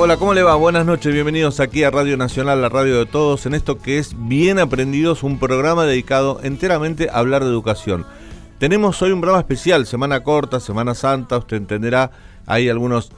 Hola, ¿cómo le va? Buenas noches, bienvenidos aquí a Radio Nacional, la radio de todos, en esto que es Bien Aprendidos, un programa dedicado enteramente a hablar de educación. Tenemos hoy un programa especial, semana corta, Semana Santa, usted entenderá, hay algunos,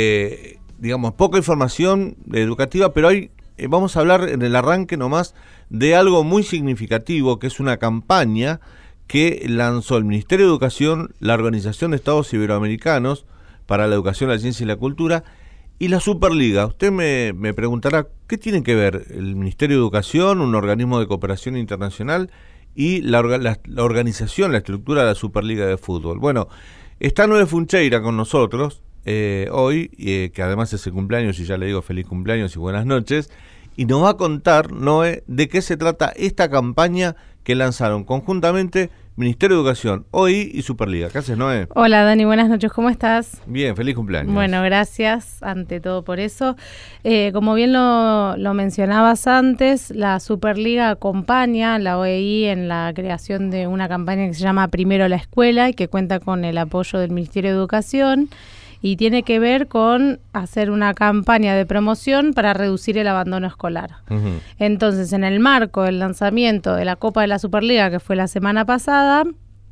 poca información educativa, pero hoy vamos a hablar en el arranque nomás de algo muy significativo, que es una campaña que lanzó el Ministerio de Educación, la Organización de Estados Iberoamericanos para la Educación, la Ciencia y la Cultura, y la Superliga. Usted me preguntará, ¿qué tiene que ver el Ministerio de Educación, un organismo de cooperación internacional, y la organización, la estructura de la Superliga de Fútbol? Bueno, está Noé Funcheira con nosotros hoy, que además es el cumpleaños, y ya le digo feliz cumpleaños y buenas noches, y nos va a contar, Noé, de qué se trata esta campaña que lanzaron conjuntamente Ministerio de Educación, OI y Superliga. ¿Qué haces, Noé? Hola, Dani, buenas noches, ¿cómo estás? Bien, feliz cumpleaños. Bueno, gracias ante todo por eso. Como bien lo mencionabas antes, la Superliga acompaña a la OEI en la creación de una campaña que se llama Primero la Escuela y que cuenta con el apoyo del Ministerio de Educación y tiene que ver con hacer una campaña de promoción para reducir el abandono escolar. Uh-huh. Entonces, en el marco del lanzamiento de la Copa de la Superliga, que fue la semana pasada,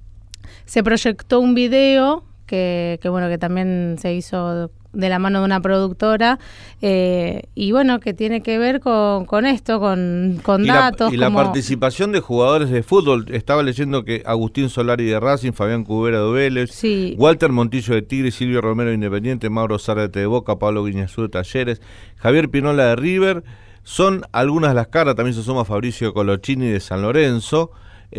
se proyectó un video que también se hizo de la mano de una productora, y bueno, que tiene que ver con esto, con datos. La participación de jugadores de fútbol. Estaba leyendo que Agustín Solari de Racing, Fabián Cubera de Vélez, sí, Walter Montillo de Tigre, Silvio Romero de Independiente, Mauro Zárate de Boca, Pablo Guiñazú de Talleres, Javier Pinola de River, son algunas de las caras. También se suma Fabricio Colochini de San Lorenzo.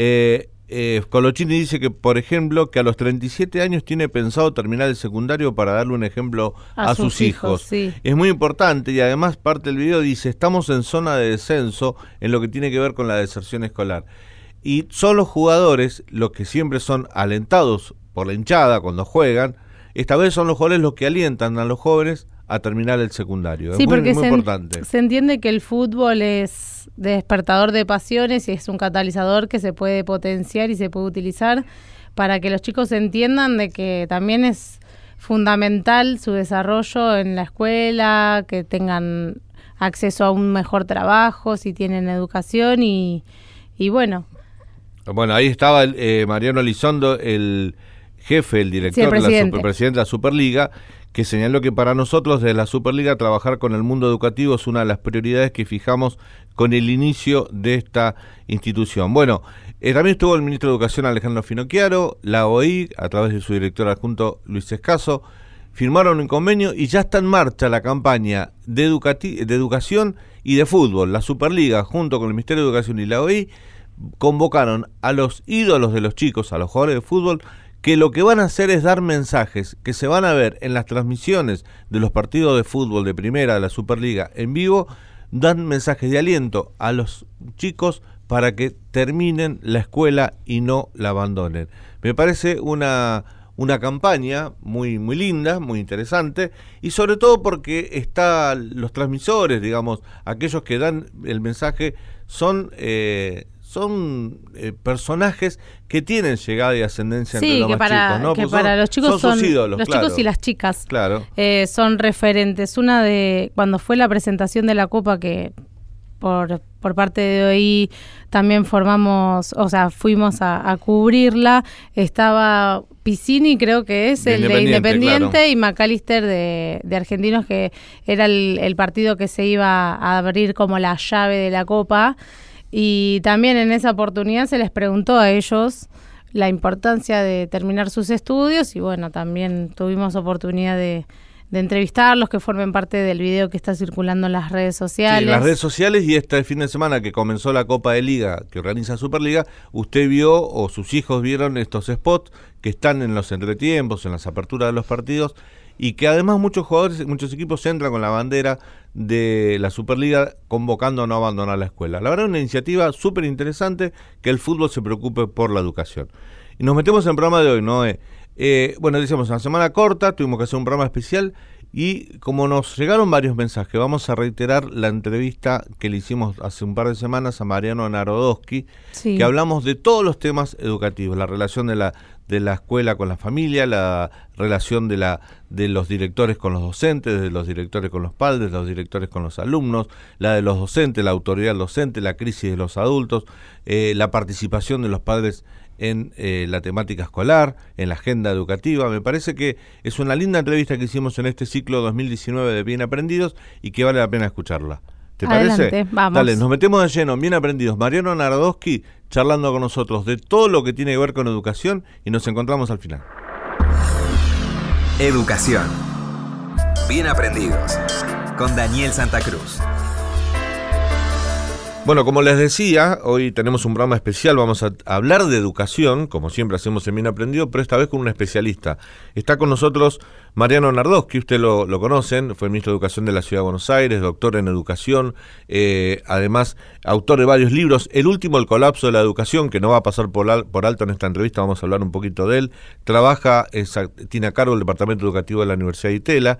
Colochini dice que, por ejemplo, que a los 37 años tiene pensado terminar el secundario para darle un ejemplo a sus hijos. Sí. Es muy importante, y además parte del video dice: estamos en zona de descenso en lo que tiene que ver con la deserción escolar. Y son los jugadores los que siempre son alentados por la hinchada cuando juegan. Esta vez son los jugadores los que alientan a los jóvenes a terminar el secundario. Sí, es muy importante. Se entiende que el fútbol es despertador de pasiones y es un catalizador que se puede potenciar y se puede utilizar para que los chicos entiendan de que también es fundamental su desarrollo en la escuela, que tengan acceso a un mejor trabajo si tienen educación y bueno. Bueno, ahí estaba Mariano Elizondo, el jefe, el director, sí, el presidente de la Superliga, que señaló que para nosotros desde la Superliga trabajar con el mundo educativo es una de las prioridades que fijamos con el inicio de esta institución. Bueno, también estuvo el ministro de Educación Alejandro Finocchiaro, la OI, a través de su director adjunto Luis Escaso, firmaron un convenio y ya está en marcha la campaña de educación y de fútbol. La Superliga, junto con el Ministerio de Educación y la OI, convocaron a los ídolos de los chicos, a los jugadores de fútbol, que lo que van a hacer es dar mensajes que se van a ver en las transmisiones de los partidos de fútbol de primera de la Superliga en vivo. Dan mensajes de aliento a los chicos para que terminen la escuela y no la abandonen. Me parece una campaña muy, muy linda, muy interesante, y sobre todo porque los transmisores, digamos, aquellos que dan el mensaje, son personajes que tienen llegada y ascendencia entre los más chicos, ¿no? Que para los chicos son sus ídolos, los chicos y las chicas. Claro. Son referentes. Una de cuando fue la presentación de la Copa, que por parte de OI también fuimos a cubrirla, estaba Piccini, creo que es el de Independiente, claro, y McAllister de Argentinos, que era el partido que se iba a abrir como la llave de la Copa. Y también en esa oportunidad se les preguntó a ellos la importancia de terminar sus estudios y bueno, también tuvimos oportunidad de entrevistarlos, que formen parte del video que está circulando en las redes sociales. Sí, en las redes sociales, y este fin de semana que comenzó la Copa de Liga que organiza Superliga, usted vio o sus hijos vieron estos spots que están en los entretiempos, en las aperturas de los partidos, y que además muchos jugadores, muchos equipos entran con la bandera de la Superliga convocando a no abandonar la escuela. La verdad, una iniciativa súper interesante, que el fútbol se preocupe por la educación. Y nos metemos en el programa de hoy, ¿no? Decíamos, una semana corta, tuvimos que hacer un programa especial, Y como nos llegaron varios mensajes, vamos a reiterar la entrevista que le hicimos hace un par de semanas a Mariano Narodowski, Sí. que hablamos de todos los temas educativos, la relación de la escuela con la familia, la relación de los directores con los docentes, de los directores con los padres, de los directores con los alumnos, la de los docentes, la autoridad del docente, la crisis de los adultos, la participación de los padres en la temática escolar, en la agenda educativa. Me parece que es una linda entrevista que hicimos en este ciclo 2019 de Bien Aprendidos y que vale la pena escucharla. ¿Te Adelante, parece? vamos. Dale, nos metemos de lleno en Bien Aprendidos. Mariano Narodowski charlando con nosotros de todo lo que tiene que ver con educación y nos encontramos al final. Educación. Bien Aprendidos. Con Daniel Santa Cruz. Bueno, como les decía, hoy tenemos un programa especial, vamos a hablar de educación, como siempre hacemos en Bien Aprendido, pero esta vez con un especialista. Está con nosotros Mariano Narodowski, usted lo conocen, fue ministro de Educación de la Ciudad de Buenos Aires, doctor en educación, además autor de varios libros, el último, El colapso de la educación, que no va a pasar por alto en esta entrevista, vamos a hablar un poquito de él. Tiene a cargo el Departamento Educativo de la Universidad de Itela.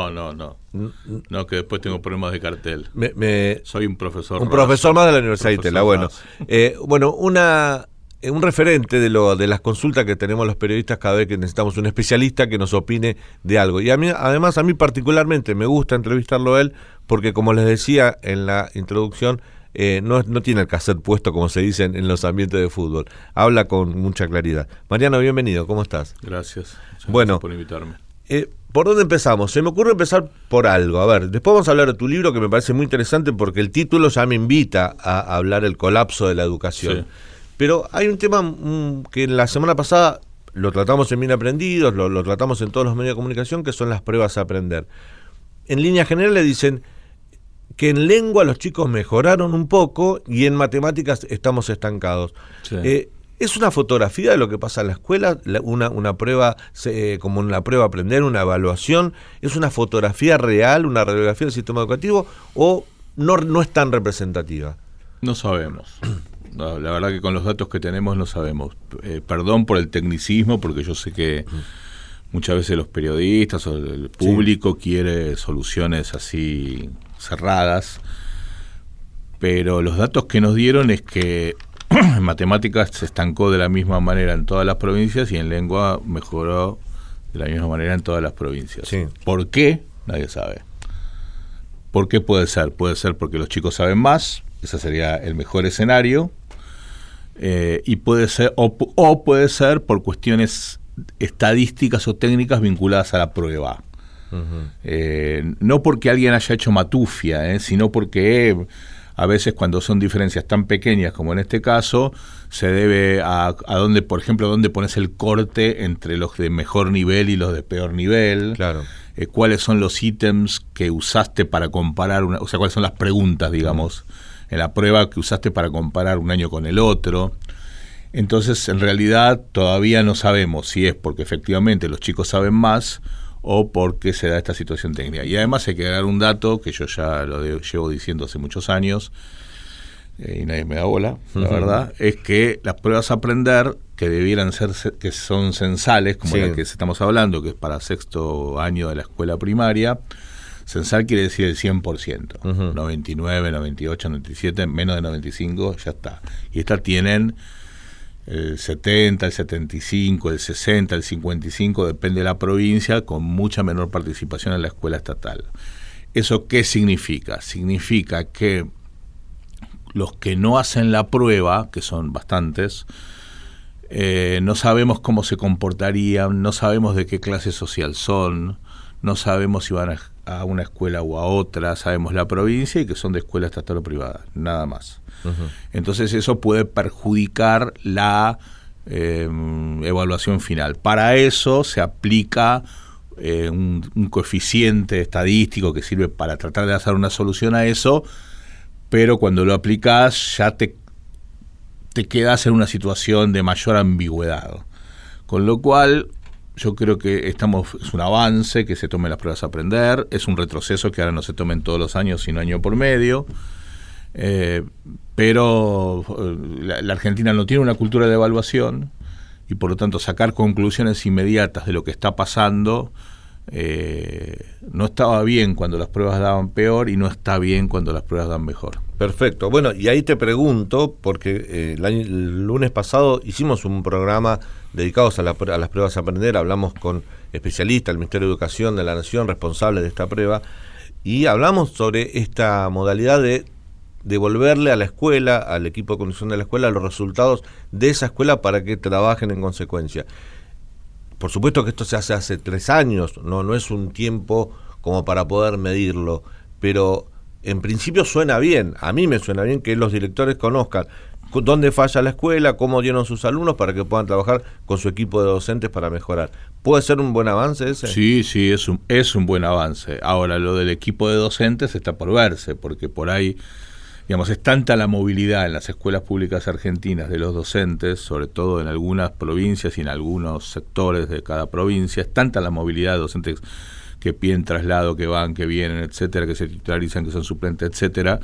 No, que después tengo problemas de cartel. Soy un profesor. Un profesor más de la Universidad de Itela. Bueno, un referente de las consultas que tenemos los periodistas cada vez que necesitamos un especialista que nos opine de algo. Y además a mí particularmente me gusta entrevistarlo a él porque, como les decía en la introducción, no tiene el cassette puesto, como se dice en los ambientes de fútbol. Habla con mucha claridad. Mariano, bienvenido. ¿Cómo estás? Gracias. Bueno, gracias por invitarme. ¿Por dónde empezamos? Se me ocurre empezar por algo. A ver, después vamos a hablar de tu libro, que me parece muy interesante porque el título ya me invita a hablar del colapso de la educación. Sí. Pero hay un tema que la semana pasada lo tratamos en Bien Aprendidos, lo tratamos en todos los medios de comunicación, que son las pruebas a aprender. En líneas generales dicen que en lengua los chicos mejoraron un poco y en matemáticas estamos estancados. Sí. ¿Es una fotografía de lo que pasa en la escuela? Una prueba, como una prueba a aprender, una evaluación, ¿es una fotografía real, una radiografía del sistema educativo o no es tan representativa? No sabemos. No, la verdad que con los datos que tenemos no sabemos. Perdón por el tecnicismo, porque yo sé que muchas veces los periodistas o el público quiere soluciones así cerradas, pero los datos que nos dieron es que en matemáticas se estancó de la misma manera en todas las provincias y en lengua mejoró de la misma manera en todas las provincias. Sí. ¿Por qué? Nadie sabe. ¿Por qué puede ser? Puede ser porque los chicos saben más, ese sería el mejor escenario, y puede ser o puede ser por cuestiones estadísticas o técnicas vinculadas a la prueba. Uh-huh. No porque alguien haya hecho matufia, sino porque a veces cuando son diferencias tan pequeñas como en este caso, se debe a dónde, por ejemplo, dónde pones el corte entre los de mejor nivel y los de peor nivel. Claro. Cuáles son los ítems que usaste para comparar, o sea, cuáles son las preguntas, digamos, en la prueba que usaste para comparar un año con el otro. Entonces, en realidad, todavía no sabemos si es porque efectivamente los chicos saben más o porque se da esta situación técnica. Y además hay que dar un dato que yo ya llevo diciendo hace muchos años, y nadie me da bola, la verdad, es que las pruebas a aprender, que debieran ser, que son censales, como la que estamos hablando, que es para sexto año de la escuela primaria, censal quiere decir el 100%, 99, 98, 97, menos de 95, ya está. Y estas tienen el 70, el 75, el 60, el 55, depende de la provincia, con mucha menor participación en la escuela estatal. ¿Eso qué significa? Significa que los que no hacen la prueba, que son bastantes, no sabemos cómo se comportarían, no sabemos de qué clase social son, no sabemos si van a una escuela o a otra, sabemos la provincia y que son de escuela estatal o privada, nada más. Uh-huh. Entonces eso puede perjudicar la evaluación final. Para eso se aplica un coeficiente estadístico que sirve para tratar de hacer una solución a eso, pero cuando lo aplicás ya te quedas en una situación de mayor ambigüedad. Con lo cual, yo creo que es un avance que se tomen las pruebas a aprender, es un retroceso que ahora no se tomen todos los años, sino año por medio, pero la Argentina no tiene una cultura de evaluación y por lo tanto sacar conclusiones inmediatas de lo que está pasando no estaba bien cuando las pruebas daban peor y no está bien cuando las pruebas dan mejor. Perfecto. Bueno, y ahí te pregunto, porque el lunes pasado hicimos un programa dedicado a las pruebas a aprender, hablamos con especialistas del Ministerio de Educación de la Nación, responsables de esta prueba, y hablamos sobre esta modalidad de devolverle a la escuela, al equipo de conducción de la escuela, los resultados de esa escuela para que trabajen en consecuencia. Por supuesto que esto se hace 3 años, no es un tiempo como para poder medirlo, pero en principio suena bien, a mí me suena bien que los directores conozcan dónde falla la escuela, cómo dieron sus alumnos para que puedan trabajar con su equipo de docentes para mejorar. ¿Puede ser un buen avance ese? Sí, es un buen avance. Ahora, lo del equipo de docentes está por verse, porque por ahí, digamos, es tanta la movilidad en las escuelas públicas argentinas de los docentes, sobre todo en algunas provincias y en algunos sectores de cada provincia, es tanta la movilidad de docentes que piden traslado, que van, que vienen, etcétera, que se titularizan, que son suplentes, etcétera.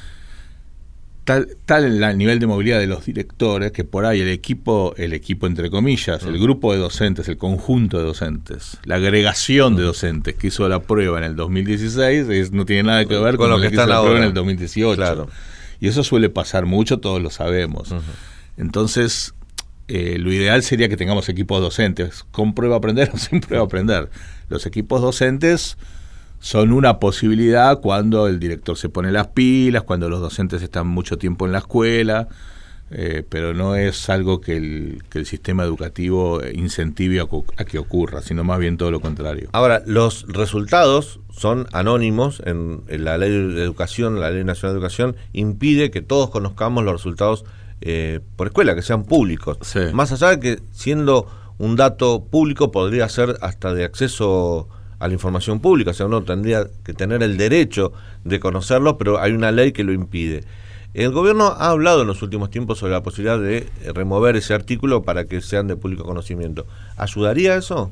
Tal el nivel de movilidad de los directores que por ahí el equipo entre comillas, el grupo de docentes, el conjunto de docentes, la agregación de docentes que hizo la prueba en el 2016 no tiene nada que ver con lo que hizo la prueba en el 2018. Claro. Y eso suele pasar mucho, todos lo sabemos. Entonces, lo ideal sería que tengamos equipos docentes con prueba a aprender o sin prueba a aprender. Los equipos docentes son una posibilidad cuando el director se pone las pilas, cuando los docentes están mucho tiempo en la escuela, pero no es algo que el sistema educativo incentive a que ocurra, sino más bien todo lo contrario. Ahora, los resultados son anónimos en la Ley de Educación, la Ley Nacional de Educación, impide que todos conozcamos los resultados por escuela, que sean públicos. Sí. Más allá de que siendo un dato público podría ser hasta de acceso a la información pública, o sea, uno tendría que tener el derecho de conocerlo, pero hay una ley que lo impide. El gobierno ha hablado en los últimos tiempos sobre la posibilidad de remover ese artículo para que sean de público conocimiento. ¿Ayudaría eso?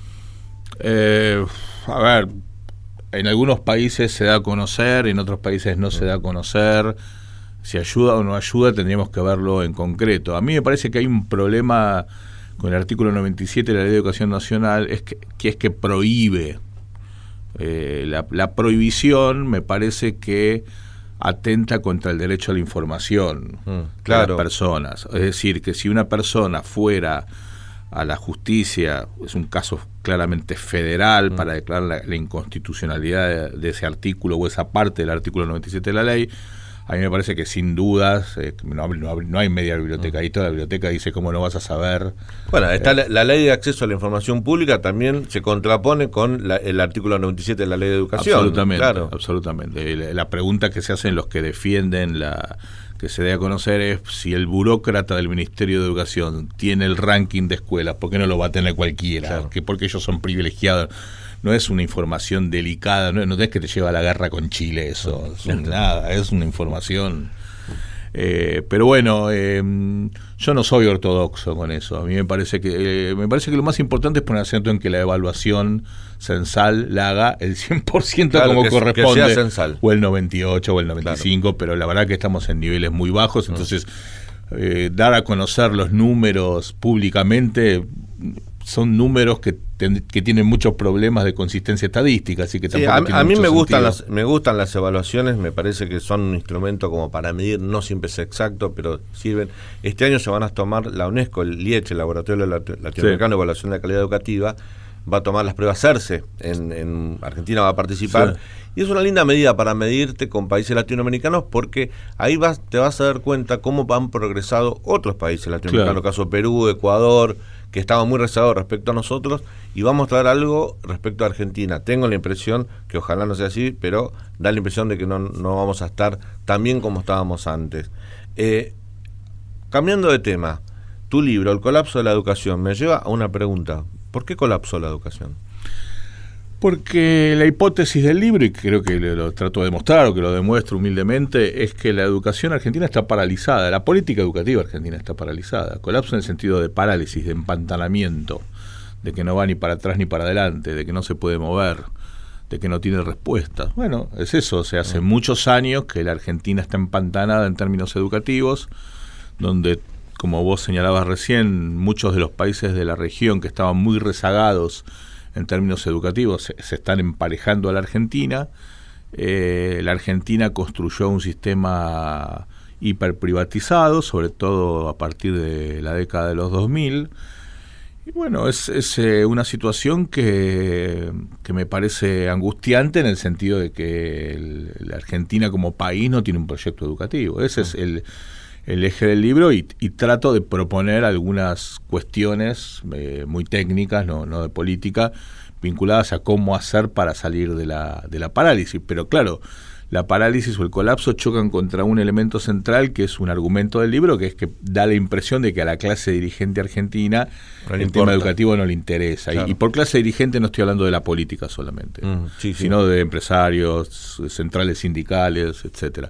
A ver, en algunos países se da a conocer, en otros países no se da a conocer. Si ayuda o no ayuda tendríamos que verlo en concreto. A mí me parece que hay un problema con el artículo 97 de la Ley de Educación Nacional, que prohíbe. La prohibición me parece que atenta contra el derecho a la información de las personas. Es decir, que si una persona fuera a la justicia, es un caso claramente federal para declarar la inconstitucionalidad de ese artículo o esa parte del artículo 97 de la ley, a mí me parece que sin dudas no hay media biblioteca. Ahí toda la biblioteca dice cómo no vas a saber. Bueno, está la ley de acceso a la información pública, también se contrapone con el artículo 97 de la Ley de Educación. Absolutamente, claro. Absolutamente. La pregunta que se hacen los que defienden que se dé a conocer es si el burócrata del Ministerio de Educación tiene el ranking de escuelas, ¿por qué no lo va a tener cualquiera? Claro. Porque ellos son privilegiados. No es una información delicada, no es que te lleva a la guerra con Chile eso, nada, es una información. Pero bueno, yo no soy ortodoxo con eso. A mí me parece que lo más importante es poner acento en que la evaluación censal la haga el 100% claro, como corresponde, que sea censal. O el 98 o el 95, claro. Pero la verdad que estamos en niveles muy bajos, entonces dar a conocer los números públicamente son números que tienen muchos problemas de consistencia estadística, así que tampoco a mí me gustan las evaluaciones, me parece que son un instrumento como para medir, no siempre es exacto, pero sirven. Este año se van a tomar la UNESCO, el LIECH, el Laboratorio Latinoamericano de Evaluación de la Calidad Educativa, va a tomar las pruebas CERCE, en Argentina va a participar, y es una linda medida para medirte con países latinoamericanos, porque ahí te vas a dar cuenta cómo han progresado otros países latinoamericanos, caso Perú, Ecuador, que estaban muy rezagados respecto a nosotros, y vamos a traer algo respecto a Argentina. Tengo la impresión, que ojalá no sea así, pero da la impresión de que no vamos a estar tan bien como estábamos antes. Cambiando de tema, tu libro, El colapso de la educación, me lleva a una pregunta. ¿Por qué colapsó la educación? Porque la hipótesis del libro, y creo que lo trato de demostrar, o que lo demuestro humildemente, es que la educación argentina está paralizada, la política educativa argentina está paralizada. Colapso en el sentido de parálisis, de empantanamiento, de que no va ni para atrás ni para adelante, de que no se puede mover, de que no tiene respuestas. Bueno, es eso, o sea, hace muchos años que la Argentina está empantanada en términos educativos, donde, como vos señalabas recién, muchos de los países de la región que estaban muy rezagados en términos educativos se están emparejando a la Argentina. La Argentina construyó un sistema hiperprivatizado, sobre todo a partir de la década de los 2000. Y bueno, es una situación que me parece angustiante en el sentido de que la Argentina como país no tiene un proyecto educativo. Ese es el eje del libro y trato de proponer algunas cuestiones muy técnicas, no de política, vinculadas a cómo hacer para salir de la parálisis. Pero claro, la parálisis o el colapso chocan contra un elemento central que es un argumento del libro, que es que da la impresión de que a la clase dirigente argentina el tema educativo no le interesa. Claro. Y por clase dirigente no estoy hablando de la política solamente, sino de empresarios, centrales sindicales, etcétera.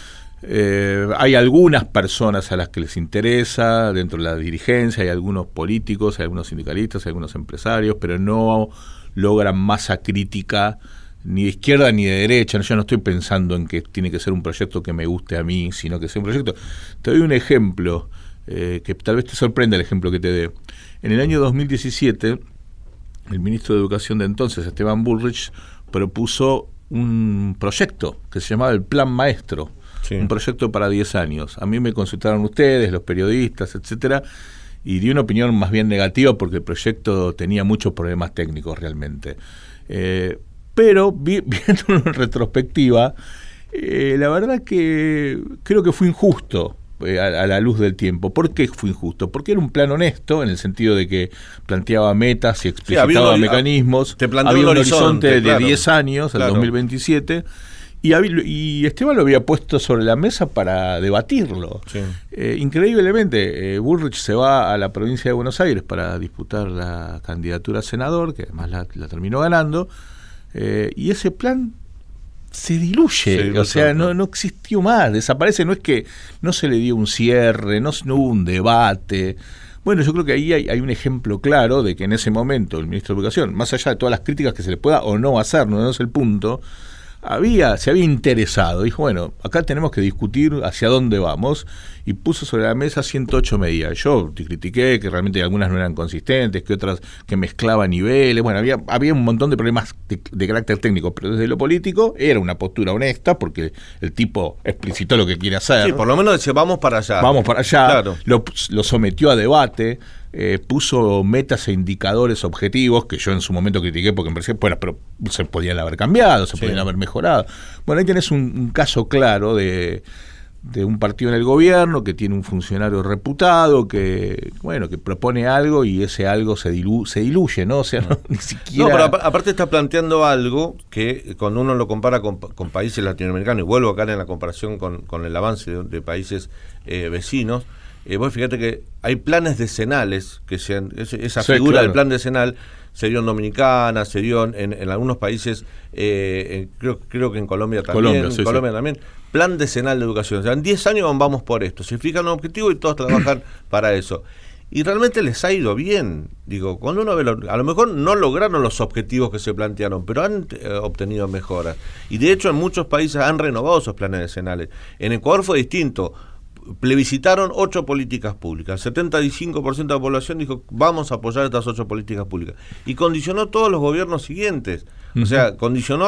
Hay algunas personas a las que les interesa dentro de la dirigencia, hay algunos políticos, hay algunos sindicalistas, hay algunos empresarios, pero no logran masa crítica ni de izquierda ni de derecha. Yo no estoy pensando en que tiene que ser un proyecto que me guste a mí, sino que sea un proyecto. Te doy un ejemplo, que tal vez te sorprenda el ejemplo que te dé. En el año 2017, el ministro de Educación de entonces, Esteban Bullrich, propuso un proyecto que se llamaba el Plan Maestro, un proyecto para 10 años. A mí me consultaron ustedes, los periodistas, etcétera, y di una opinión más bien negativa porque el proyecto tenía muchos problemas técnicos realmente. Pero viéndolo en retrospectiva, la verdad que creo que fue injusto a la luz del tiempo. ¿Por qué fue injusto? Porque era un plan honesto en el sentido de que planteaba metas y explicitaba mecanismos. Había un horizonte de 10 años, al 2027, y Esteban lo había puesto sobre la mesa para debatirlo. Increíblemente, Bullrich se va a la provincia de Buenos Aires para disputar la candidatura a senador, que además la terminó ganando. Y ese plan se diluye, o sea, no existió más, desaparece. No es que no se le dio un cierre, no hubo un debate. Bueno, yo creo que ahí hay un ejemplo claro de que en ese momento el ministro de Educación, más allá de todas las críticas que se le pueda o no hacer, no es el punto, se había interesado, dijo, bueno, acá tenemos que discutir hacia dónde vamos, y puso sobre la mesa 108 medidas. Yo te critiqué que realmente algunas no eran consistentes, que otras que mezclaban niveles. Bueno, había un montón de problemas de carácter técnico, pero desde lo político era una postura honesta, porque el tipo explicitó lo que quiere hacer. Sí, por lo menos decía, vamos para allá. Vamos para allá, claro. Lo sometió a debate. Puso metas e indicadores objetivos que yo en su momento critiqué porque me parecía, bueno, pero se podían haber cambiado, se podían haber mejorado. Bueno, ahí tenés un caso claro de un partido en el gobierno que tiene un funcionario reputado que propone algo y ese algo se diluye, ¿no? O sea, ni siquiera... No, pero aparte está planteando algo que cuando uno lo compara con países latinoamericanos, y vuelvo acá en la comparación con el avance de países vecinos. Vos fíjate que hay planes decenales, esa figura del plan decenal se dio en Dominicana, se dio en algunos países, creo que en Colombia también, también, plan decenal de educación. O sea, en 10 años vamos por esto, se fijan un objetivo y todos trabajan para eso. Y realmente les ha ido bien. Digo, cuando uno ve, a lo mejor no lograron los objetivos que se plantearon, pero han obtenido mejoras. Y de hecho en muchos países han renovado esos planes decenales. En Ecuador fue distinto. Plebiscitaron 8 políticas públicas, 75% de la población dijo vamos a apoyar estas 8 políticas públicas y condicionó todos los gobiernos siguientes, o sea, condicionó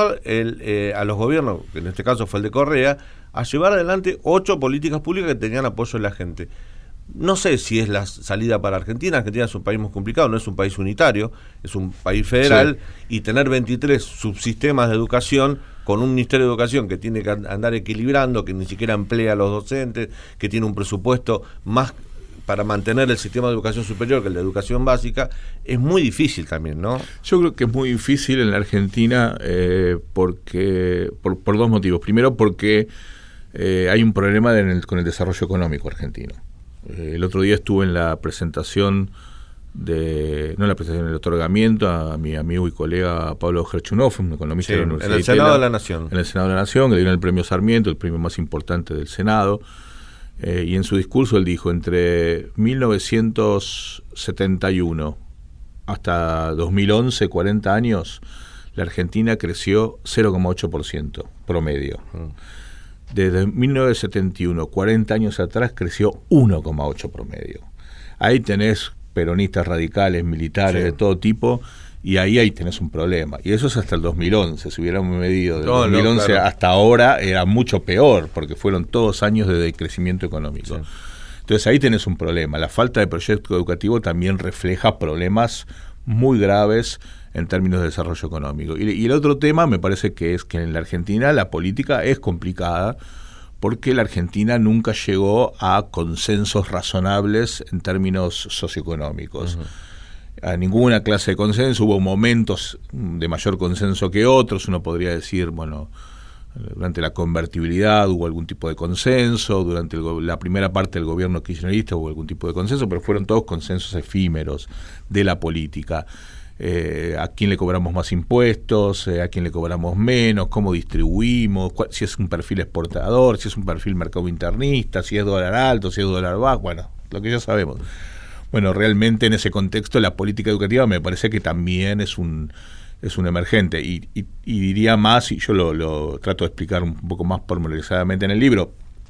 a los gobiernos, que en este caso fue el de Correa, a llevar adelante 8 políticas públicas que tenían apoyo de la gente. No sé si es la salida para Argentina. Argentina es un país muy complicado, no es un país unitario, es un país federal, y tener 23 subsistemas de educación con un Ministerio de Educación que tiene que andar equilibrando, que ni siquiera emplea a los docentes, que tiene un presupuesto más para mantener el sistema de educación superior que el de educación básica, es muy difícil también, ¿no? Yo creo que es muy difícil en la Argentina porque por dos motivos. Primero, porque hay un problema con el desarrollo económico argentino. El otro día estuve en la presentación el otorgamiento a mi amigo y colega Pablo Gerchunov, un economista de la Universidad en el Senado de la Nación. En el Senado de la Nación, que le dieron el premio Sarmiento, el premio más importante del Senado. Y en su discurso él dijo, entre 1971 hasta 2011, 40 años, la Argentina creció 0,8% promedio. Desde 1971, 40 años atrás, creció 1,8 promedio. Ahí tenés peronistas radicales, militares, de todo tipo, Y ahí tenés un problema. Y eso es hasta el 2011. Si hubiéramos medido del 2011 claro, hasta ahora, era mucho peor, porque fueron todos años de decrecimiento económico. Sí. Entonces ahí tenés un problema. La falta de proyecto educativo también refleja problemas muy graves en términos de desarrollo económico. Y el otro tema me parece que es que en la Argentina la política es complicada, porque la Argentina nunca llegó a consensos razonables en términos socioeconómicos. A ninguna clase de consenso, hubo momentos de mayor consenso que otros, uno podría decir, bueno, durante la convertibilidad hubo algún tipo de consenso, durante la primera parte del gobierno kirchnerista hubo algún tipo de consenso, pero fueron todos consensos efímeros de la política. A quién le cobramos más impuestos, a quién le cobramos menos, cómo distribuimos, si es un perfil exportador, si es un perfil mercado internista, si es dólar alto, si es dólar bajo, bueno, lo que ya sabemos. Bueno, realmente en ese contexto la política educativa me parece que también es un emergente y diría más, y yo lo trato de explicar un poco más pormenorizadamente en el libro.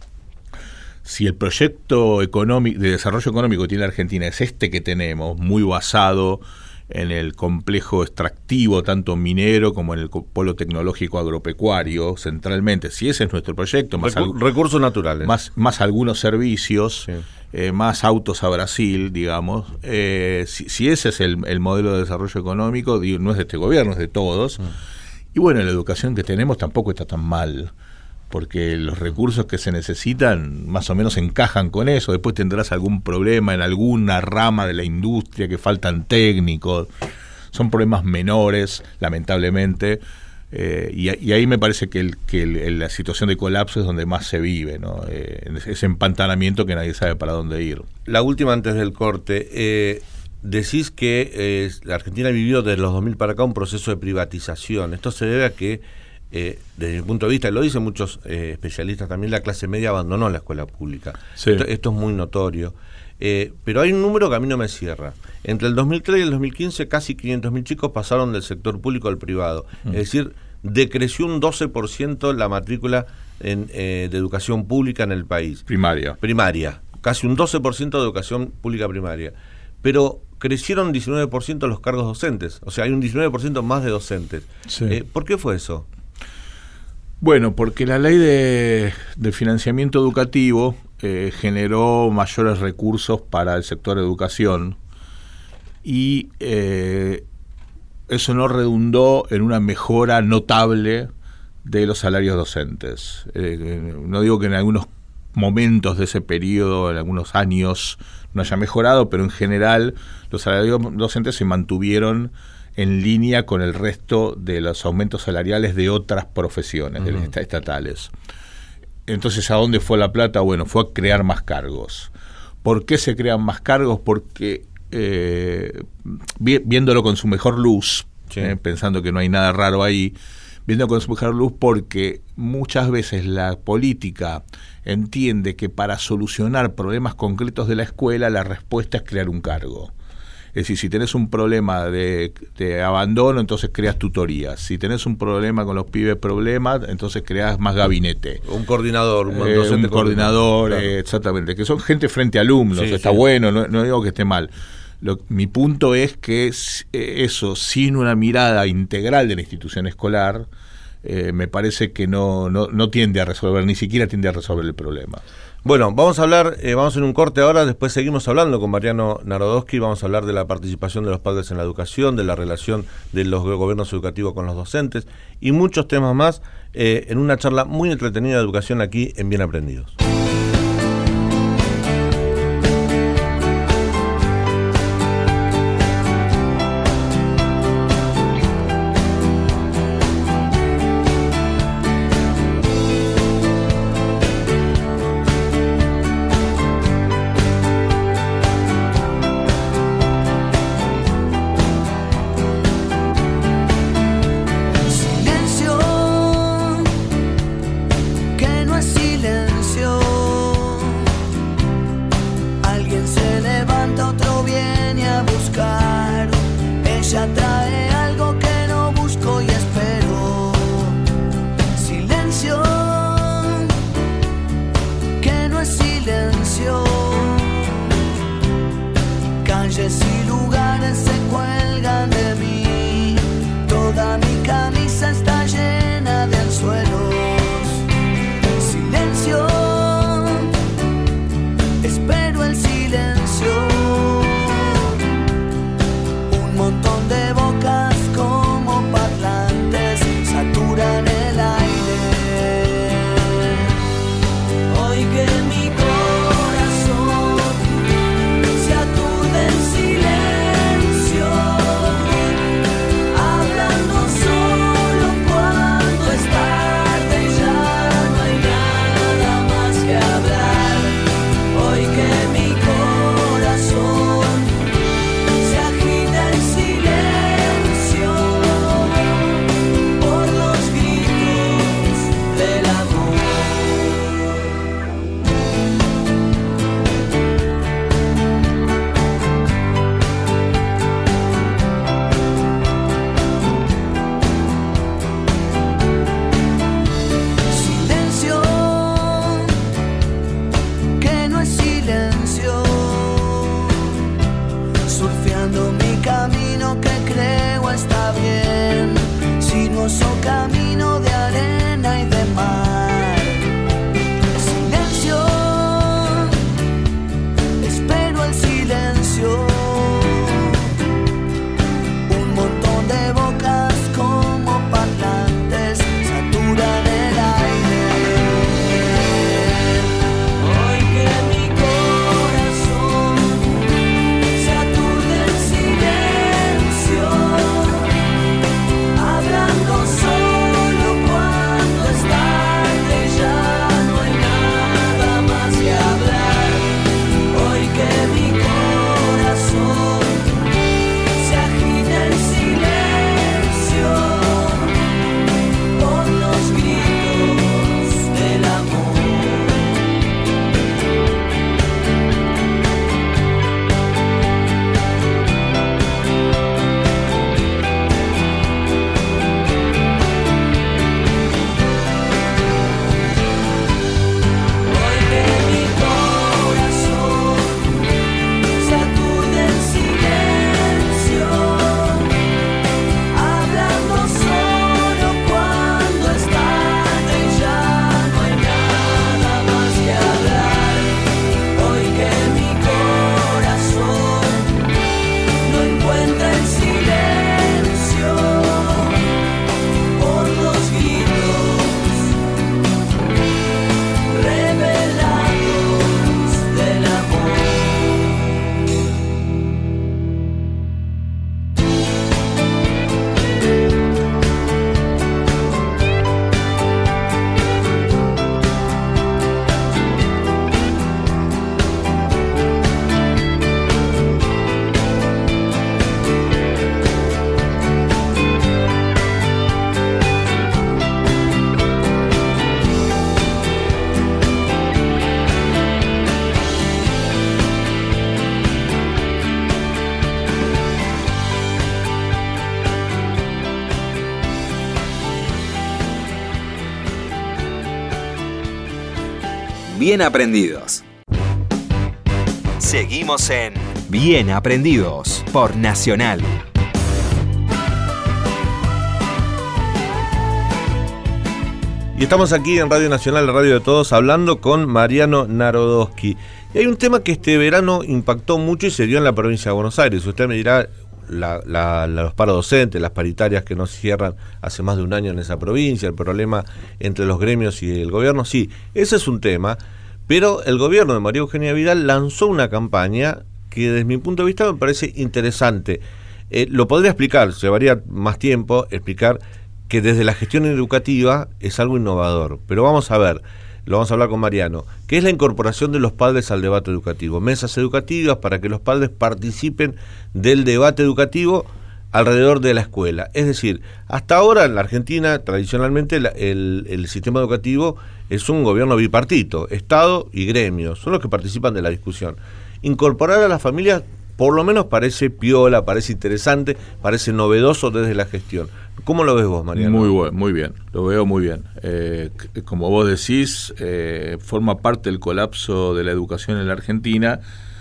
Si el proyecto económico de desarrollo económico que tiene la Argentina es este que tenemos, muy basado en el complejo extractivo, tanto minero como en el polo tecnológico agropecuario, centralmente, si ese es nuestro proyecto, más recursos naturales, más algunos servicios, sí, más autos a Brasil, digamos, si ese es el modelo de desarrollo económico, no es de este gobierno, es de todos, y bueno, la educación que tenemos tampoco está tan mal, porque los recursos que se necesitan más o menos encajan con eso. Después tendrás algún problema en alguna rama de la industria, que faltan técnicos, son problemas menores, lamentablemente, y ahí me parece que la situación de colapso es donde más se vive, ¿no? Ese empantanamiento que nadie sabe para dónde ir. La última antes del corte, decís que la Argentina vivió desde los 2000 para acá un proceso de privatización. Esto se debe a que desde mi punto de vista, y lo dicen muchos especialistas también, la clase media abandonó la escuela pública. Sí. Esto es muy notorio. Pero hay un número que a mí no me cierra. Entre el 2003 y el 2015, casi 500.000 chicos pasaron del sector público al privado. Es decir, decreció un 12% la matrícula de educación pública en el país. Primaria. Casi un 12% de educación pública primaria. Pero crecieron 19% los cargos docentes. O sea, hay un 19% más de docentes. Sí. ¿Por qué fue eso? Bueno, porque la ley de financiamiento educativo generó mayores recursos para el sector educación y eso no redundó en una mejora notable de los salarios docentes. No digo que en algunos momentos de ese periodo, en algunos años, no haya mejorado, pero en general los salarios docentes se mantuvieron en línea con el resto de los aumentos salariales de otras profesiones estatales. Entonces, ¿a dónde fue la plata? Bueno, fue a crear más cargos. ¿Por qué se crean más cargos? Porque viéndolo con su mejor luz, sí, pensando que no hay nada raro ahí, viéndolo con su mejor luz, porque muchas veces la política entiende que para solucionar problemas concretos de la escuela, la respuesta es crear un cargo. Es decir, si tenés un problema de abandono, entonces creas tutorías. Si tenés un problema con los pibes entonces creas más gabinete. Un coordinador, un coordinador, claro, exactamente. Que son gente frente a alumnos, sí, está sí, bueno, no digo que esté mal. Mi punto es que eso, sin una mirada integral de la institución escolar, me parece que no tiende a resolver, ni siquiera tiende a resolver el problema. Bueno, vamos a hablar, vamos en un corte ahora, después seguimos hablando con Mariano Narodowski, vamos a hablar de la participación de los padres en la educación, de la relación de los gobiernos educativos con los docentes y muchos temas más en una charla muy entretenida de educación aquí en Bien Aprendidos. Calles y lugares se cuelgan de mí. Bien Aprendidos. Seguimos en Bien Aprendidos por Nacional. Y estamos aquí en Radio Nacional, la radio de todos, hablando con Mariano Narodowski. Y hay un tema que este verano impactó mucho y se dio en la provincia de Buenos Aires. Usted me dirá, los paros docentes, las paritarias que no se cierran hace más de un año en esa provincia, el problema entre los gremios y el gobierno. Sí, ese es un tema, pero el gobierno de María Eugenia Vidal lanzó una campaña que desde mi punto de vista me parece interesante. Lo podría explicar, llevaría más tiempo explicar que desde la gestión educativa es algo innovador, pero vamos a ver, lo vamos a hablar con Mariano, que es la incorporación de los padres al debate educativo, mesas educativas para que los padres participen del debate educativo alrededor de la escuela. Es decir, hasta ahora en la Argentina, tradicionalmente, el sistema educativo es un gobierno bipartito, Estado y gremios, son los que participan de la discusión. Incorporar a las familias por lo menos parece piola, parece interesante, parece novedoso desde la gestión. ¿Cómo lo ves vos, Mariano? Muy bien, lo veo muy bien. Como vos decís, forma parte del colapso de la educación en la Argentina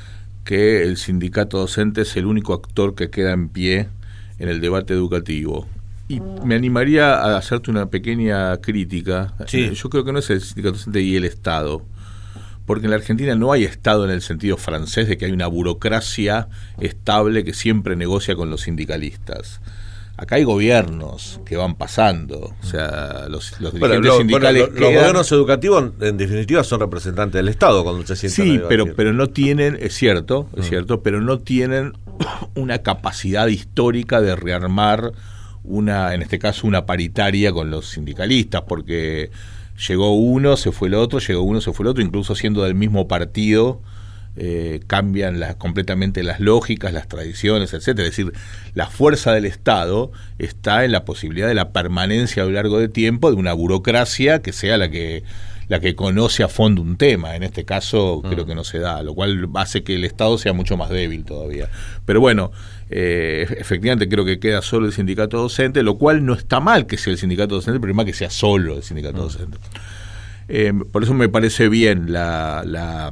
que el sindicato docente es el único actor que queda en pie en el debate educativo. Y me animaría a hacerte una pequeña crítica. Sí. Yo creo que no es el sindicato docente y el Estado, porque en la Argentina no hay Estado en el sentido francés de que hay una burocracia estable que siempre negocia con los sindicalistas. Acá hay gobiernos que van pasando, o sea, los dirigentes sindicales... los gobiernos educativos, en definitiva, son representantes del Estado cuando se sientan a debatir. Sí, pero no tienen, es cierto, pero no tienen una capacidad histórica de rearmar en este caso, una paritaria con los sindicalistas, porque llegó uno, se fue el otro, llegó uno, se fue el otro, incluso siendo del mismo partido, cambian completamente las lógicas, las tradiciones, etcétera. Es decir, la fuerza del Estado está en la posibilidad de la permanencia a lo largo de tiempo de una burocracia que sea la que conoce a fondo un tema. En este caso creo que no se da, lo cual hace que el Estado sea mucho más débil todavía. Pero bueno, efectivamente creo que queda solo el sindicato docente, lo cual no está mal que sea el sindicato docente, pero más que sea solo el sindicato docente. Por eso me parece bien la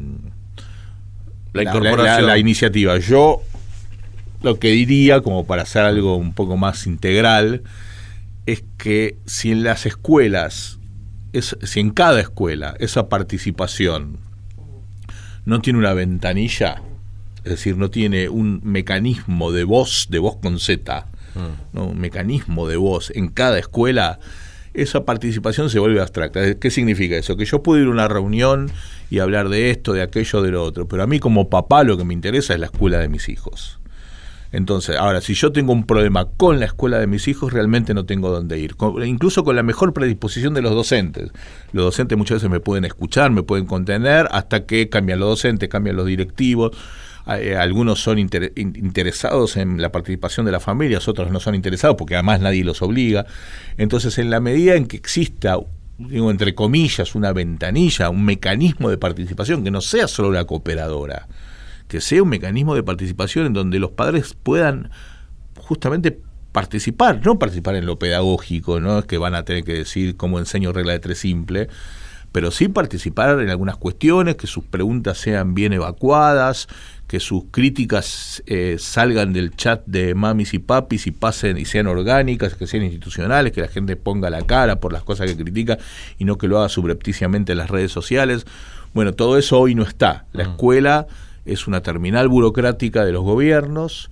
iniciativa. Yo lo que diría, como para hacer algo un poco más integral, es que si en las escuelas, si en cada escuela esa participación no tiene una ventanilla, es decir, no tiene un mecanismo de voz con Z, ¿no? Un mecanismo de voz en cada escuela, esa participación se vuelve abstracta. ¿Qué significa eso? Que yo puedo ir a una reunión y hablar de esto, de aquello, de lo otro, pero a mí como papá lo que me interesa es la escuela de mis hijos. Entonces, ahora, si yo tengo un problema con la escuela de mis hijos, realmente no tengo dónde ir, incluso con la mejor predisposición de los docentes. Los docentes muchas veces me pueden escuchar, me pueden contener, hasta que cambian los docentes, cambian los directivos. Algunos son interesados en la participación de las familias, otros no son interesados porque además nadie los obliga. Entonces, en la medida en que exista, digo entre comillas, una ventanilla, un mecanismo de participación que no sea solo la cooperadora, que sea un mecanismo de participación en donde los padres puedan justamente participar, no participar en lo pedagógico, no es que van a tener que decir cómo enseño regla de tres simple, pero sí participar en algunas cuestiones, que sus preguntas sean bien evacuadas, que sus críticas salgan del chat de mamis y papis y pasen y sean orgánicas, que sean institucionales, que la gente ponga la cara por las cosas que critica y no que lo haga subrepticiamente en las redes sociales. Bueno, todo eso hoy no está. La escuela es una terminal burocrática de los gobiernos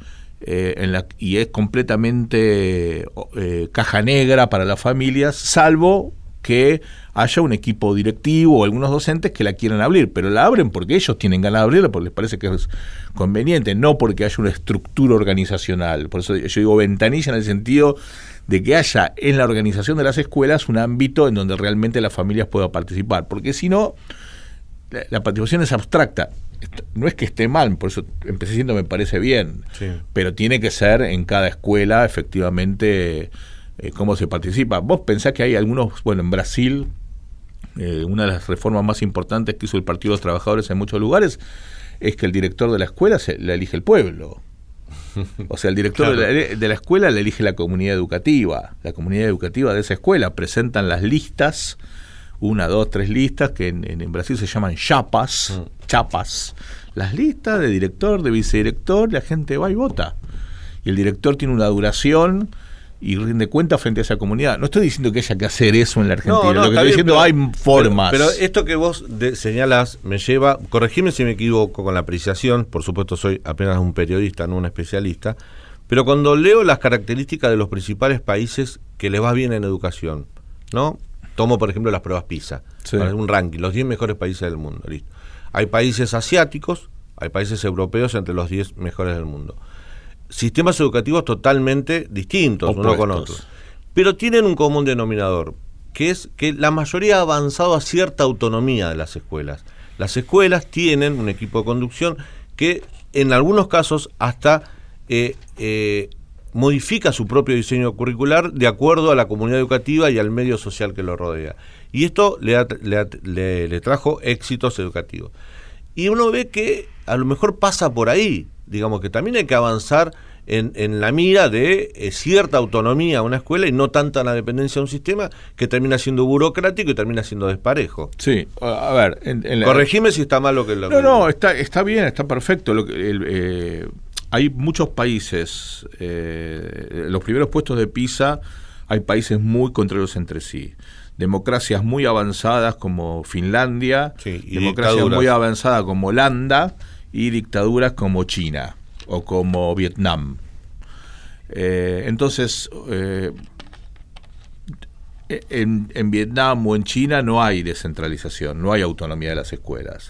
y es completamente caja negra para las familias, salvo que haya un equipo directivo o algunos docentes que la quieran abrir, pero la abren porque ellos tienen ganas de abrirla, porque les parece que es conveniente, no porque haya una estructura organizacional. Por eso yo digo ventanilla en el sentido de que haya en la organización de las escuelas un ámbito en donde realmente las familias puedan participar, porque si no, la participación es abstracta. No es que esté mal, por eso empecé diciendo me parece bien, sí, pero tiene que ser en cada escuela efectivamente cómo se participa. Vos pensás que hay algunos, bueno, en Brasil, una de las reformas más importantes que hizo el Partido de los Trabajadores en muchos lugares es que el director de la escuela la elige el pueblo. O sea, el director claro, de la escuela la elige la comunidad educativa de esa escuela. Presentan las listas 1, 2, 3 listas que en Brasil se llaman chapas, las listas de director, de vicedirector, la gente va y vota. Y el director tiene una duración y rinde cuenta frente a esa comunidad. No estoy diciendo que haya que hacer eso en la Argentina, lo que estoy diciendo hay formas. Pero esto que vos señalás me lleva, corregime si me equivoco con la apreciación, por supuesto soy apenas un periodista, no un especialista, pero cuando leo las características de los principales países que les va bien en educación, ¿no? Tomo por ejemplo las pruebas PISA, un ranking, los 10 mejores países del mundo, listo. Hay países asiáticos, hay países europeos entre los 10 mejores del mundo. Sistemas educativos totalmente distintos uno con otro, pero tienen un común denominador, que es que la mayoría ha avanzado a cierta autonomía de las escuelas. Las escuelas tienen un equipo de conducción que en algunos casos hasta modifica su propio diseño curricular de acuerdo a la comunidad educativa y al medio social que lo rodea. Y esto le trajo éxitos educativos. Y uno ve que a lo mejor pasa por ahí, digamos que también hay que avanzar en la mira de cierta autonomía a una escuela y no tanta la dependencia de un sistema que termina siendo burocrático y termina siendo desparejo. Sí, a ver... Corregime si está mal lo que... No, está bien, está perfecto. Hay muchos países, los primeros puestos de PISA, hay países muy contrarios entre sí. Democracias muy avanzadas como Finlandia, democracias muy avanzadas como Holanda, y dictaduras como China o como Vietnam. Entonces, en Vietnam o en China no hay descentralización, no hay autonomía de las escuelas.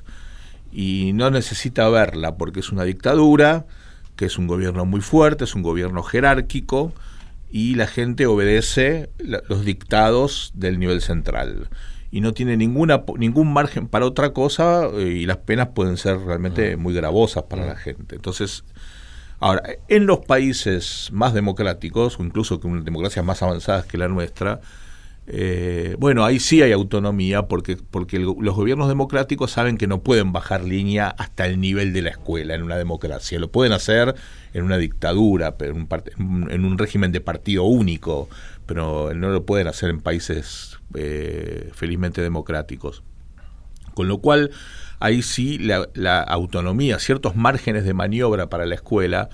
Y no necesita haberla porque es una dictadura, que es un gobierno muy fuerte, es un gobierno jerárquico, y la gente obedece los dictados del nivel central. Y no tiene ningún margen para otra cosa, y las penas pueden ser realmente muy gravosas para la gente. Entonces, ahora, en los países más democráticos, o incluso con democracias más avanzadas que la nuestra, bueno, ahí sí hay autonomía, porque los gobiernos democráticos saben que no pueden bajar línea hasta el nivel de la escuela en una democracia. Lo pueden hacer en una dictadura, pero en un régimen de partido único, pero no lo pueden hacer en países felizmente democráticos. Con lo cual, ahí sí la autonomía, ciertos márgenes de maniobra para la escuela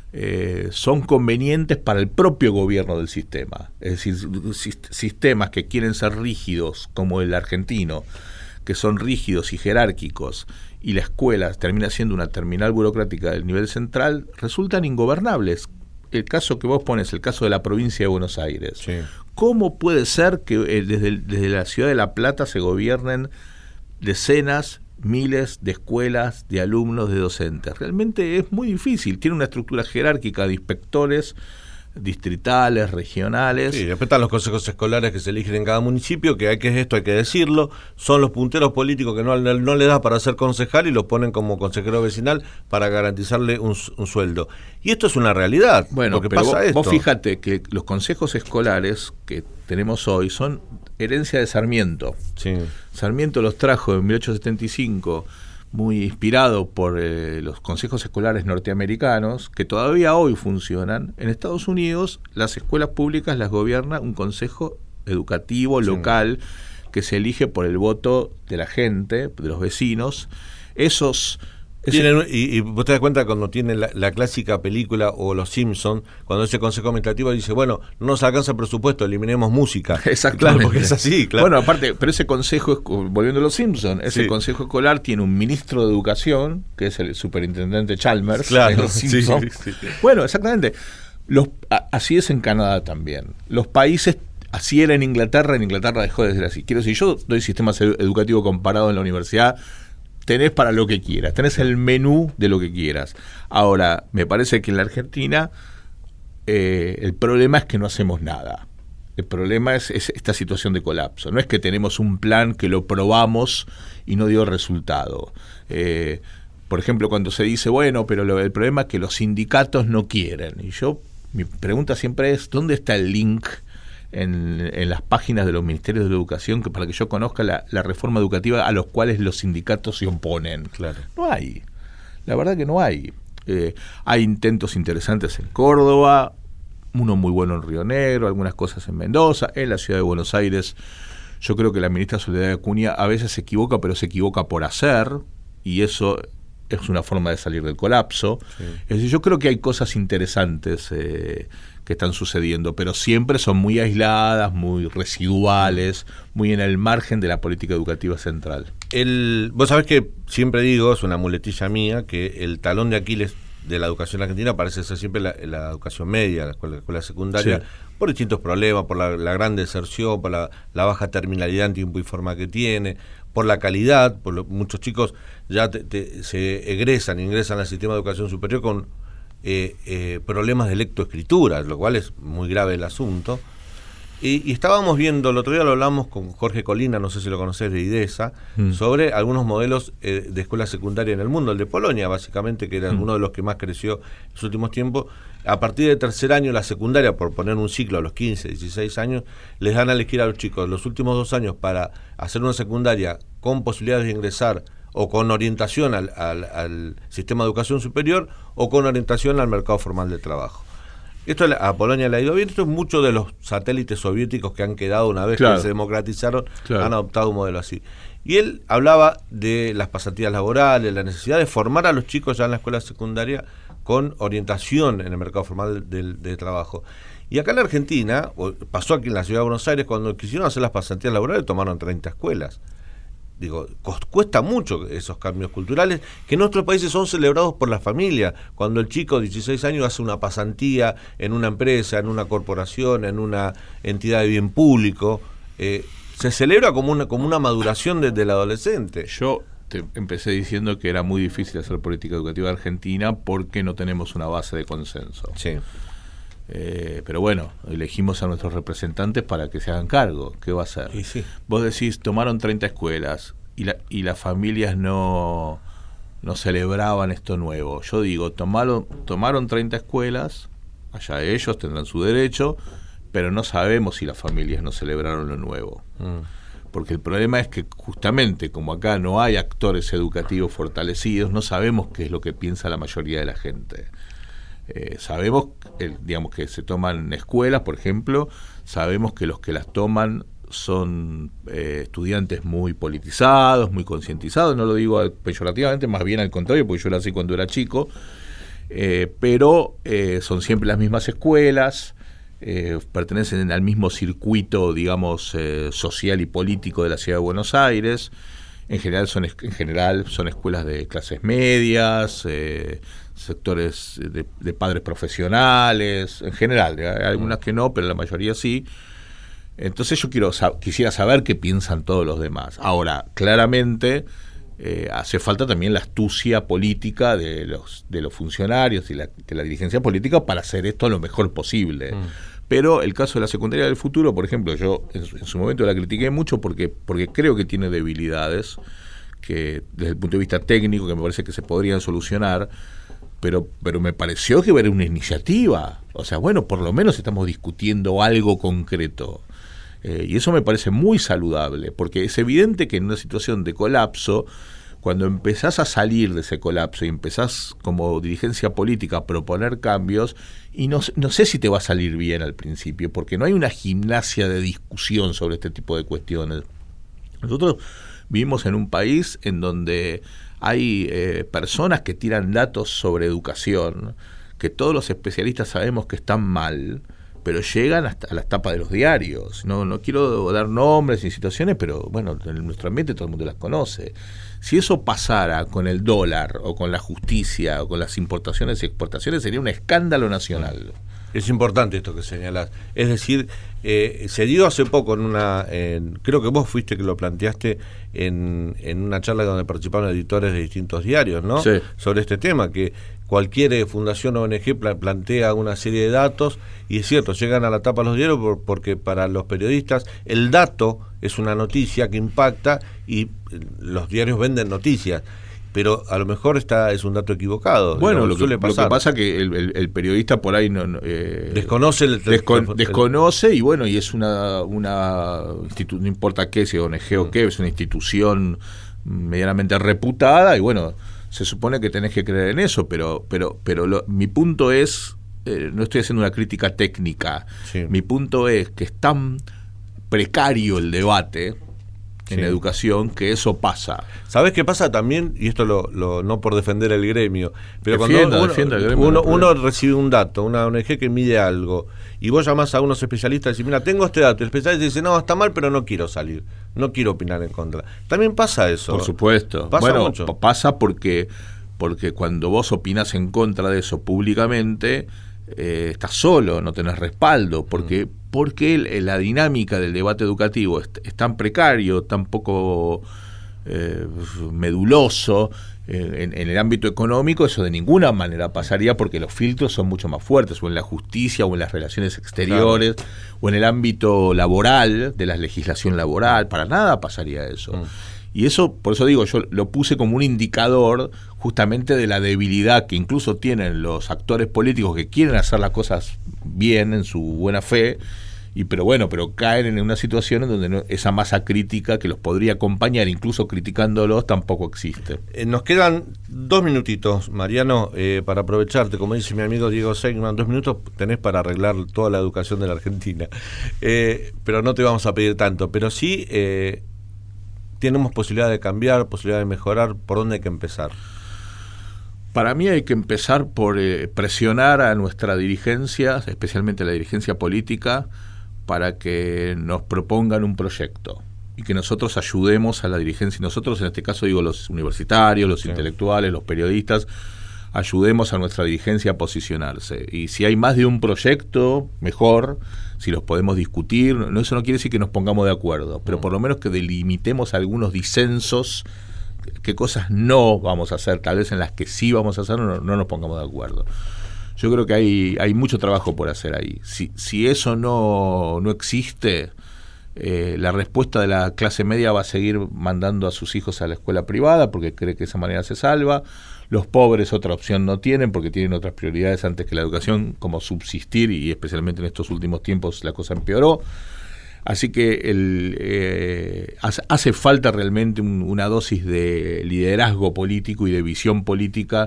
son convenientes para el propio gobierno del sistema. Es decir, sistemas que quieren ser rígidos, como el argentino, que son rígidos y jerárquicos, y la escuela termina siendo una terminal burocrática del nivel central, resultan ingobernables. El caso que vos pones, el caso de la provincia de Buenos Aires. Sí. ¿Cómo puede ser que desde la ciudad de La Plata se gobiernen decenas, miles de escuelas, de alumnos, de docentes? Realmente es muy difícil. Tiene una estructura jerárquica de inspectores distritales, regionales. Sí, después están los consejos escolares que se eligen en cada municipio, que hay que decirlo, son los punteros políticos que no le da para ser concejal y los ponen como consejero vecinal para garantizarle un sueldo. Y esto es una realidad. Bueno, pero vos fíjate que los consejos escolares que tenemos hoy son herencia de Sarmiento. Sí. Sarmiento los trajo en 1875, muy inspirado por los consejos escolares norteamericanos, que todavía hoy funcionan. En Estados Unidos, las escuelas públicas las gobierna un consejo educativo local que se elige por el voto de la gente, de los vecinos. Y vos te das cuenta cuando tienen la clásica película o Los Simpsons, cuando ese consejo administrativo dice, bueno, no nos alcanza el presupuesto, eliminemos música. Exactamente. Claro, porque es así, claro. Bueno, aparte, pero ese consejo, volviendo a Los Simpsons, ese consejo escolar tiene un ministro de educación, que es el superintendente Chalmers. Claro, sí. Bueno, exactamente. Así es en Canadá también. Los países, así era en Inglaterra dejó de ser así. Quiero decir, yo doy sistemas educativos comparados en la universidad. Tenés para lo que quieras, tenés el menú de lo que quieras. Ahora, me parece que en la Argentina el problema es que no hacemos nada. El problema es esta situación de colapso. No es que tenemos un plan que lo probamos y no dio resultado. Por ejemplo, cuando se dice, bueno, pero el problema es que los sindicatos no quieren. Y mi pregunta siempre es, ¿dónde está el link en las páginas de los ministerios de la educación para que yo conozca la reforma educativa a los cuales los sindicatos se oponen? Claro. No hay, la verdad que no hay. Hay intentos interesantes en Córdoba, uno muy bueno en Río Negro, algunas cosas en Mendoza, en la ciudad de Buenos Aires. Yo creo que la ministra Soledad Acuña a veces se equivoca, pero se equivoca por hacer, y eso es una forma de salir del colapso. Sí. Es decir, yo creo que hay cosas interesantes que están sucediendo, pero siempre son muy aisladas, muy residuales, muy en el margen de la política educativa central. Vos sabés que siempre digo, es una muletilla mía, que el talón de Aquiles de la educación argentina parece ser siempre la educación media, la escuela secundaria, sí, por distintos problemas, por la gran deserción, por la baja terminalidad en tiempo y forma que tiene, por la calidad, muchos chicos ya ingresan al sistema de educación superior con problemas de lectoescritura, lo cual es muy grave el asunto. Y estábamos viendo, el otro día lo hablamos con Jorge Colina, no sé si lo conocés, de IDESA, sobre algunos modelos de escuela secundaria en el mundo, el de Polonia básicamente, que era uno de los que más creció en los últimos tiempos. A partir del tercer año, la secundaria, por poner un ciclo a los 15, 16 años, les dan a elegir a los chicos los últimos 2 años para hacer una secundaria con posibilidades de ingresar o con orientación al sistema de educación superior o con orientación al mercado formal de trabajo. Esto a Polonia le ha ido bien. Esto es mucho de los satélites soviéticos que han quedado una vez que se democratizaron, han adoptado un modelo así. Y él hablaba de las pasantías laborales, la necesidad de formar a los chicos ya en la escuela secundaria con orientación en el mercado formal de trabajo. Y acá en la Argentina, pasó aquí en la Ciudad de Buenos Aires, cuando quisieron hacer las pasantías laborales tomaron 30 escuelas. Digo, cuesta mucho esos cambios culturales que en nuestros países son celebrados por la familia. Cuando el chico de 16 años hace una pasantía en una empresa, en una corporación, en una entidad de bien público, se celebra como una maduración del adolescente. Yo te empecé diciendo que era muy difícil hacer política educativa argentina porque no tenemos una base de consenso. Sí. Pero bueno, elegimos a nuestros representantes para que se hagan cargo. ¿Qué va a hacer? Sí. Vos decís, tomaron 30 escuelas y las familias no celebraban esto nuevo. Yo digo, tomaron 30 escuelas, allá ellos tendrán su derecho, pero no sabemos si las familias no celebraron lo nuevo. Porque el problema es que justamente como acá no hay actores educativos fortalecidos, no sabemos qué es lo que piensa la mayoría de la gente. Sabemos, digamos, que se toman escuelas, por ejemplo, sabemos que los que las toman son estudiantes muy politizados, muy concientizados, no lo digo peyorativamente, más bien al contrario, porque yo lo hacía cuando era chico, pero son siempre las mismas escuelas, pertenecen al mismo circuito, digamos, social y político de la Ciudad de Buenos Aires. En general son escuelas de clases medias, sectores de padres profesionales, en general, hay algunas que no, pero la mayoría sí. Entonces yo quisiera saber qué piensan todos los demás. Ahora, claramente hace falta también la astucia política de los funcionarios y de la dirigencia política para hacer esto lo mejor posible. Pero el caso de la secundaria del futuro, por ejemplo, yo en su momento la critiqué mucho porque creo que tiene debilidades que desde el punto de vista técnico que me parece que se podrían solucionar, pero me pareció que era una iniciativa. O sea, bueno, por lo menos estamos discutiendo algo concreto. Y eso me parece muy saludable, porque es evidente que en una situación de colapso, cuando empezás a salir de ese colapso y empezás como dirigencia política a proponer cambios, y no sé si te va a salir bien al principio, porque no hay una gimnasia de discusión sobre este tipo de cuestiones. Nosotros vivimos en un país en donde hay personas que tiran datos sobre educación, que todos los especialistas sabemos que están mal, pero llegan hasta a las tapas de los diarios. No quiero dar nombres ni situaciones, pero bueno, en nuestro ambiente todo el mundo las conoce. Si eso pasara con el dólar o con la justicia o con las importaciones y exportaciones, sería un escándalo nacional. Es importante esto que señalás. Es decir, se dio hace poco creo que vos fuiste que lo planteaste en una charla donde participaron editores de distintos diarios, ¿no? Sí. Sobre este tema, que cualquier fundación o ONG plantea una serie de datos, y es cierto, llegan a la tapa de los diarios porque para los periodistas el dato es una noticia que impacta y los diarios venden noticias. Pero a lo mejor es un dato equivocado. Bueno, lo que pasa es que el periodista por ahí desconoce desconoce y bueno, y es una no importa qué, si es ONG o qué, es una institución medianamente reputada y bueno, se supone que tenés que creer en eso, pero mi punto es, no estoy haciendo una crítica técnica, sí. Mi punto es que es tan precario el debate en la educación, que eso pasa. ¿Sabés qué pasa también? Y esto no por defender el gremio, pero Defienda cuando el gremio, uno recibe un dato, una ONG que mide algo, y vos llamás a unos especialistas y decís, mira, tengo este dato, y el especialista dice, no, está mal, pero no quiero salir, no quiero opinar en contra. También pasa eso. Por supuesto. Pasa mucho. Pasa porque cuando vos opinás en contra de eso públicamente, estás solo, no tenés respaldo, porque la dinámica del debate educativo es tan precario, tan poco meduloso. En el ámbito económico eso de ninguna manera pasaría, porque los filtros son mucho más fuertes, o en la justicia, o en las relaciones exteriores, claro, o en el ámbito laboral, de la legislación laboral, para nada pasaría eso. Y eso, por eso digo, yo lo puse como un indicador justamente de la debilidad que incluso tienen los actores políticos que quieren hacer las cosas bien en su buena fe, pero caen en una situación en donde esa masa crítica que los podría acompañar, incluso criticándolos, tampoco existe. Nos quedan 2 minutitos, Mariano, para aprovecharte, como dice mi amigo Diego Seigman, 2 minutos tenés para arreglar toda la educación de la Argentina. Pero no te vamos a pedir tanto, pero sí tenemos posibilidad de cambiar, posibilidad de mejorar. ¿Por dónde hay que empezar? Para mí hay que empezar por presionar a nuestra dirigencia, especialmente la dirigencia política, para que nos propongan un proyecto y que nosotros ayudemos a la dirigencia. Y nosotros, en este caso digo los universitarios, los intelectuales, los periodistas, ayudemos a nuestra dirigencia a posicionarse. Y si hay más de un proyecto, mejor, si los podemos discutir. Eso no quiere decir que nos pongamos de acuerdo, pero por lo menos que delimitemos algunos disensos, qué cosas no vamos a hacer, tal vez en las que sí vamos a hacer no nos pongamos de acuerdo. Yo creo que hay mucho trabajo por hacer ahí. Si eso no existe, la respuesta de la clase media va a seguir mandando a sus hijos a la escuela privada porque cree que de esa manera se salva. Los pobres otra opción no tienen porque tienen otras prioridades antes que la educación, como subsistir, y especialmente en estos últimos tiempos la cosa empeoró. Así que hace falta realmente una dosis de liderazgo político y de visión política,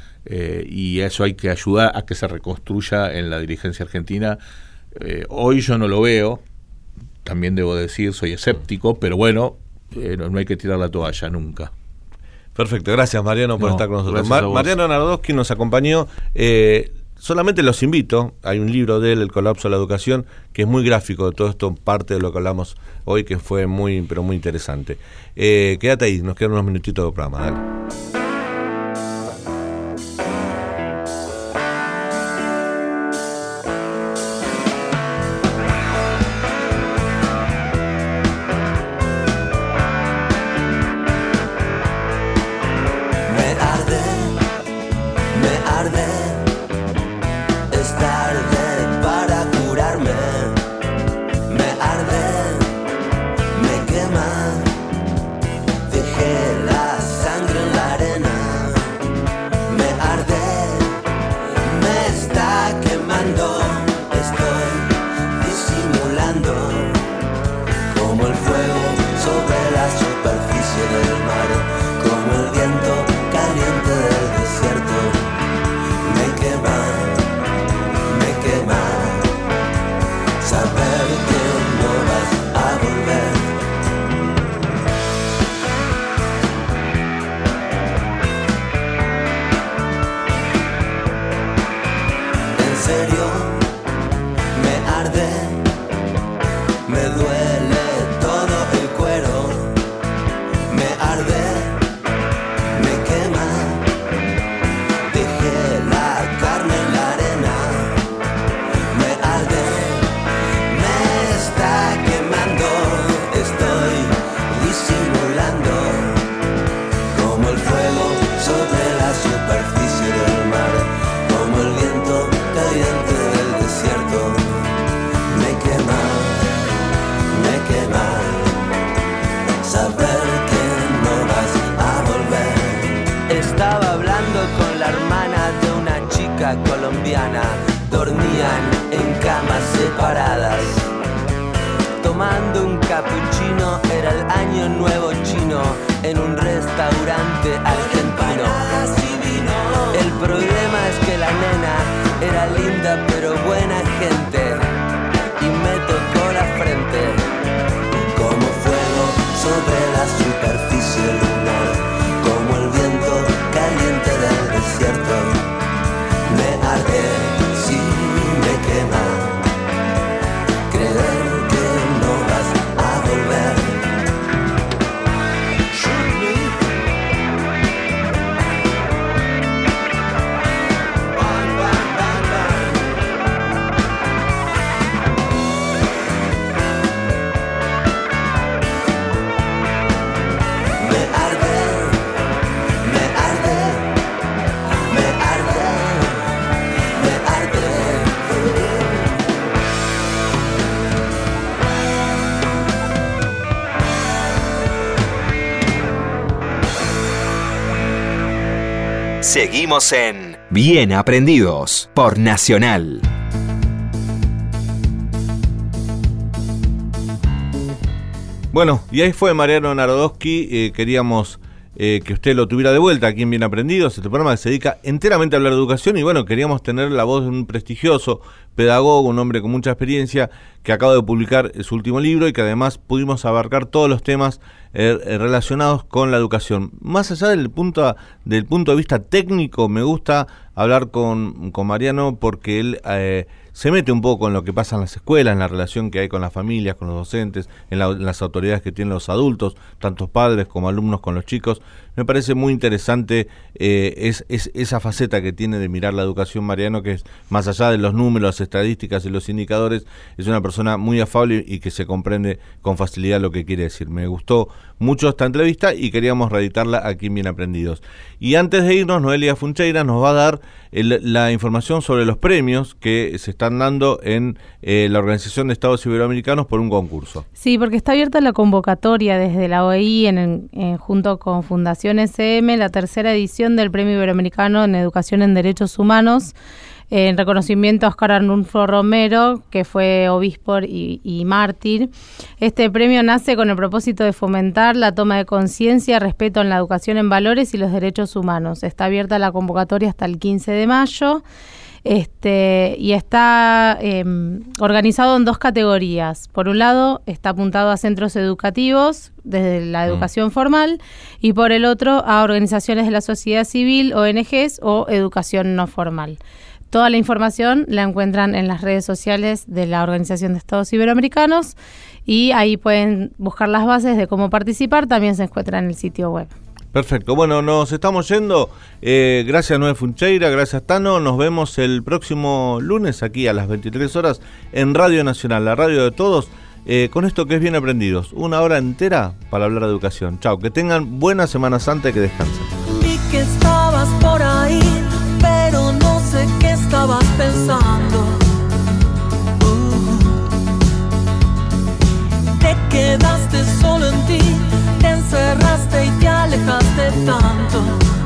y eso hay que ayudar a que se reconstruya en la dirigencia argentina. Hoy yo no lo veo, también debo decir, soy escéptico, pero bueno, no hay que tirar la toalla nunca. Perfecto, gracias Mariano por estar con nosotros. Mariano Nardowski nos acompañó. Solamente los invito, hay un libro de él, El colapso de la educación, que es muy gráfico de todo esto, parte de lo que hablamos hoy, que fue muy interesante. Quédate ahí, nos quedan unos minutitos de programa, dale. Colombiana, dormían en camas separadas, tomando un capuchino. Era el año nuevo chino en un restaurante argentino. El problema es que la nena era linda pero buena gente, y me tocó la frente. Seguimos en Bien Aprendidos por Nacional. Bueno, y ahí fue Mariano Narodowski. Queríamos que usted lo tuviera de vuelta aquí en Bien Aprendidos, este programa que se dedica enteramente a hablar de educación, y bueno, queríamos tener la voz de un prestigioso pedagogo, un hombre con mucha experiencia, que acaba de publicar su último libro y que además pudimos abarcar todos los temas relacionados con la educación. Más allá del punto de vista técnico, me gusta hablar con Mariano porque él se mete un poco en lo que pasa en las escuelas, en la relación que hay con las familias, con los docentes, en las autoridades que tienen los adultos, tanto padres como alumnos con los chicos. Me parece muy interesante esa faceta que tiene de mirar la educación Mariano, que es más allá de los números, las estadísticas y los indicadores, es una persona muy afable y que se comprende con facilidad lo que quiere decir. Me gustó mucho esta entrevista y queríamos reeditarla aquí en Bien Aprendidos. Y antes de irnos, Noelia Funcheira nos va a dar la información sobre los premios que se están dando en la Organización de Estados Iberoamericanos por un concurso. Sí, porque está abierta la convocatoria desde la OEI junto con Fundación SM, la tercera edición del Premio Iberoamericano en Educación en Derechos Humanos, en reconocimiento a Oscar Arnulfo Romero, que fue obispo y mártir. Este premio nace con el propósito de fomentar la toma de conciencia, respeto en la educación en valores y los derechos humanos. Está abierta la convocatoria hasta el 15 de mayo. Y está organizado en dos categorías. Por un lado, está apuntado a centros educativos desde la educación formal, y por el otro a organizaciones de la sociedad civil, ONGs o educación no formal. Toda la información la encuentran en las redes sociales de la Organización de Estados Iberoamericanos, y ahí pueden buscar las bases de cómo participar. También se encuentra en el sitio web. Perfecto, bueno, nos estamos yendo. Gracias Noé Funcheira, gracias Tano. Nos vemos el próximo lunes aquí a las 23 horas en Radio Nacional, la radio de todos, con esto que es Bien Aprendidos. Una hora entera para hablar de educación. Chao, que tengan buena Semana Santa y que descansen. Vi que estabas por ahí, pero no sé qué estabas pensando. Te quedaste solo en ti, te encerraste y te alejaste tanto.